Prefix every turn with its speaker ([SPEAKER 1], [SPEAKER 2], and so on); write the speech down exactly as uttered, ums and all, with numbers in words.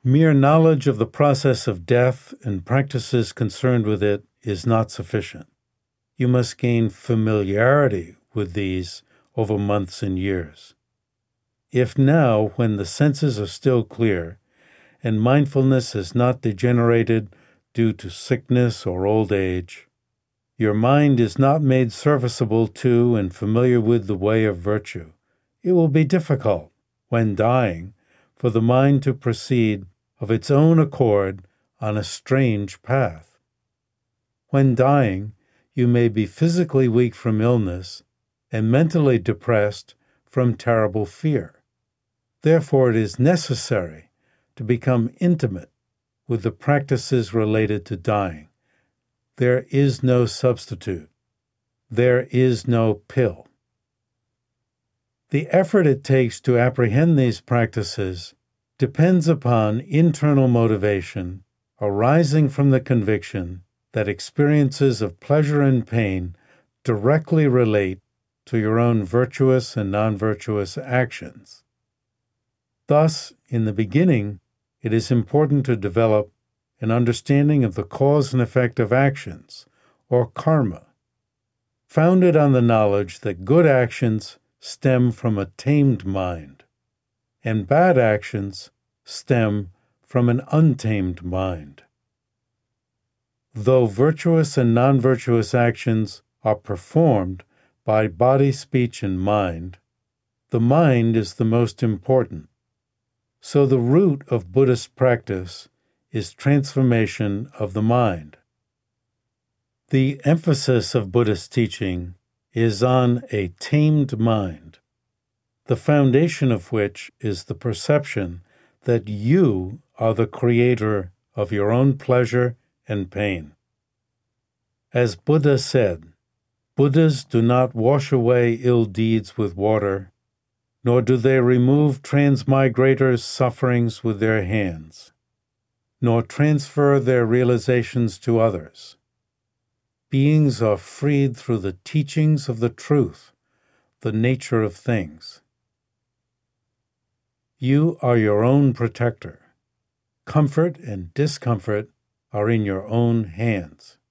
[SPEAKER 1] Mere knowledge of the process of death and practices concerned with it is not sufficient. You must gain familiarity with these over months and years. If now, when the senses are still clear, and mindfulness has not degenerated due to sickness or old age, your mind is not made serviceable to and familiar with the way of virtue, it will be difficult, when dying, for the mind to proceed of its own accord on a strange path. When dying, you may be physically weak from illness and mentally depressed from terrible fear. Therefore, it is necessary to become intimate with the practices related to dying. There is no substitute. There is no pill. The effort it takes to apprehend these practices depends upon internal motivation arising from the conviction that experiences of pleasure and pain directly relate to your own virtuous and non-virtuous actions. Thus, in the beginning, it is important to develop an understanding of the cause and effect of actions, or karma, founded on the knowledge that good actions stem from a tamed mind, and bad actions stem from an untamed mind. Though virtuous and non-virtuous actions are performed by body, speech, and mind, the mind is the most important. So the root of Buddhist practice is transformation of the mind. The emphasis of Buddhist teaching is on a tamed mind, the foundation of which is the perception that you are the creator of your own pleasure and pain. As Buddha said, Buddhas do not wash away ill deeds with water, nor do they remove transmigrators' sufferings with their hands, nor transfer their realizations to others. Beings are freed through the teachings of the truth, the nature of things. You are your own protector. Comfort and discomfort are in your own hands.